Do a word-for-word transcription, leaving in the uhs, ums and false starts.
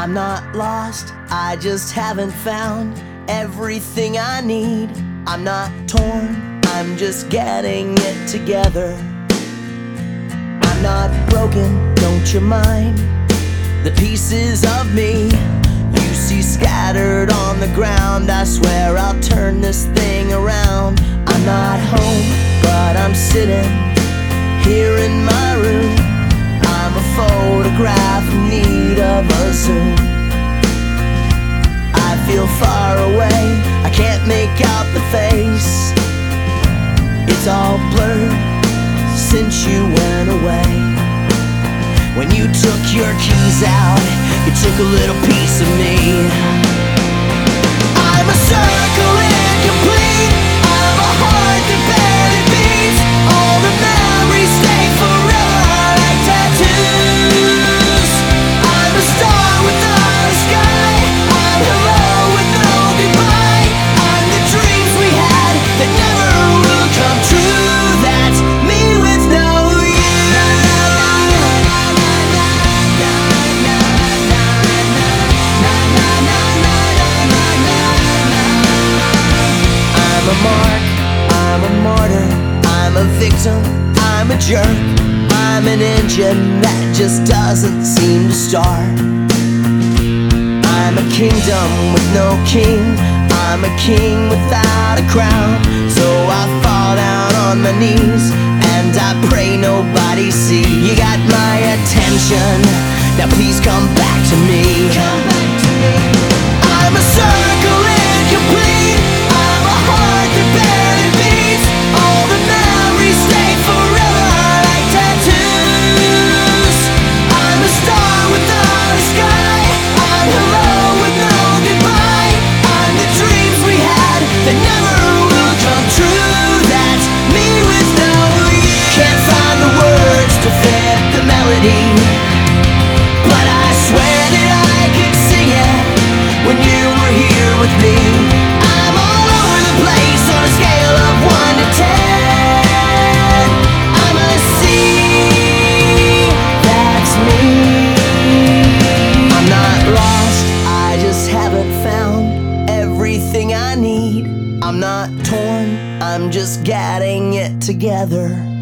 I'm not lost, I just haven't found everything I need. I'm not torn, I'm just getting it together. I'm not broken, don't you mind the pieces of me you see scattered on the ground. I swear I'll turn this thing around. I'm not home, but I'm sitting here in my room. I'm a photograph in need of a zoom. I feel far away, I can't make out the face. It's all blurred since you went away. When you took your keys out, you took a little piece of me. I'm a circle incomplete, I'm a heart that barely beats. All the memories stay forever like tattoos. I'm a star without a sky, I'm hello with no goodbye. I'm the dreams we had that never will come true. That's me with no I'm a mark, I'm a martyr, I'm a victim, I'm a jerk. I'm an engine that just doesn't seem to start. I'm a kingdom with no king, I'm a king without a crown. So I fall down on my knees and I pray nobody see. You got my attention, now please come back to me. Come back to me. I'm a circle incomplete, I'm a heart that barely beats. All the memories stay forever like tattoos. I'm a star without a sky, I'm hello with no goodbye. I'm the dreams we had that never will come true. That's me with no you. Can't find the words to fit the melody, but I swear that I could sing it when you were here with me. I'm all over the place on a scale of one to ten. I'm a C, that's me. I'm not lost, I just haven't found everything I need. I'm not torn, I'm just getting it together.